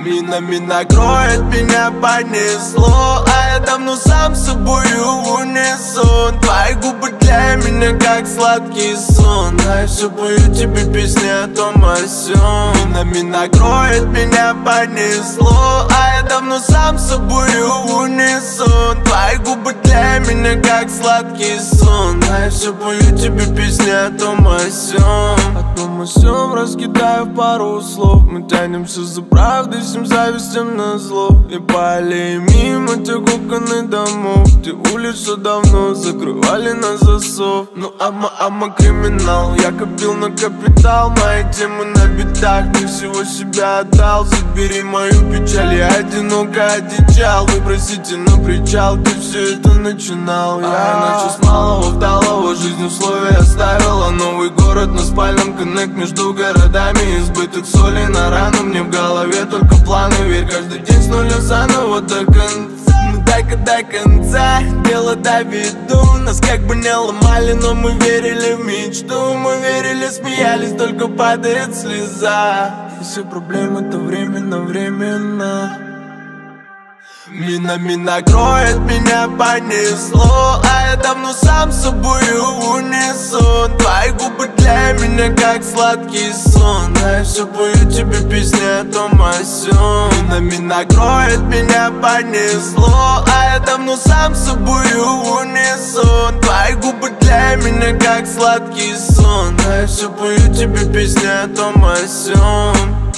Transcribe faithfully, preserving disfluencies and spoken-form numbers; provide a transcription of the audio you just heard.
Минами накроет, меня понесло, а я давно сам с собою в унисон. Твои губы для меня как сладкий сон, а я все пою тебе песни о том о сём. Минами накроет, меня понесло, а я давно сам с собою в унисон. Твои губы для меня как сладкий сон, а я все пою тебе песни о том о сём. О том о сём раскидаю пару слов. Мы тянемся за правдой, всем завистям назло. И по аллее мимо тех окон и домов, где улицу давно закрывали на засов. Ну ама, ама криминал, я копил на капитал. Мои темы на битах, ты всего себя отдал. Забери мою печаль, я одиноко одичал. Выбросите на причал, ты все это начинал. Я иначе с малого вдалого жизнь условия оставила. Новый город на спальном, коннект между городами. Избыток соли на рану, мне в голове только планы. Верь, каждый день с нуля заново до конца. Ну дай-ка, дай конца, дело доведу. Нас как бы не ломали, но мы верили в мечту. Мы верили, смеялись, только падает слеза. И все проблемы то временно, временно. Минами накроет, меня понесло, а я давно сам с собою в унисон. Твои губы для меня как сладкий сон, а я все пою тебе песни о том о сём. Минами накроет, меня понесло, а я давно сам с собою в унисон. Твои губы для меня как сладкий сон, а я все пою тебе песни о том о сём.